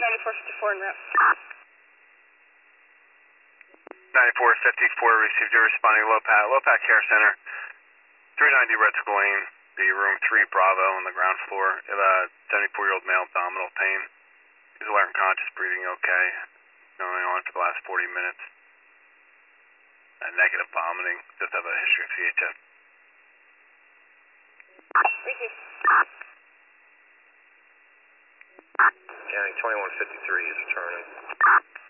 9454 en route. 9454 received your responding Lopat Care Center, 390 Red Skull Lane, the room 3 Bravo on the ground floor. You have a 74-year-old male abdominal pain. He's alert and conscious, breathing okay. Going on for the last 40 minutes. Negative vomiting. Just have a history of CHF. Received. County 2153 is returning.